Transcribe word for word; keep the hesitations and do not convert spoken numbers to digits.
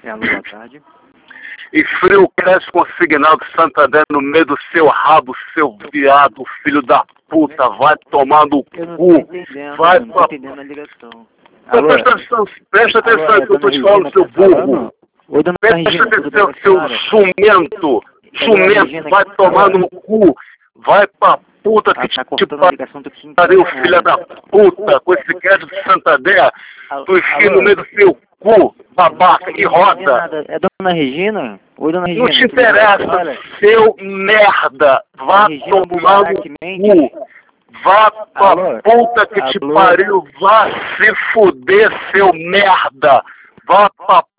Alô, boa tarde. E frio crédito consignado Santander no meio do seu rabo, seu viado, filho da puta, vai tomar no Eu não cu. tô entendendo, Vai eu não tô pra... entendendo a ligação. Então, Alô? presta atenção, presta atenção Alô, é no que eu tô dona te falando, Regina seu que tá burro. falando? Ô, dona Presta Regina, tudo bem atenção, com a seu senhora? jumento, É dona jumento, Regina vai que tomar fala. no cu. Vai pra puta que Ela tá te cortando a ligação, tô te pariu, entendendo filha nada. da puta, com esse crédito de Santander, Alô? tu enfia no meio do seu cu, babaca, e Eu não entendi roda. nada. É dona Regina? Oi, dona Regina. Não te tudo bem com a interessa, senhora? seu merda. Vá Regina tomar no Bubarak Mendes? cu. Vá pra Alô? puta que te Alô? pariu. Vá se fuder, seu merda. Vá pra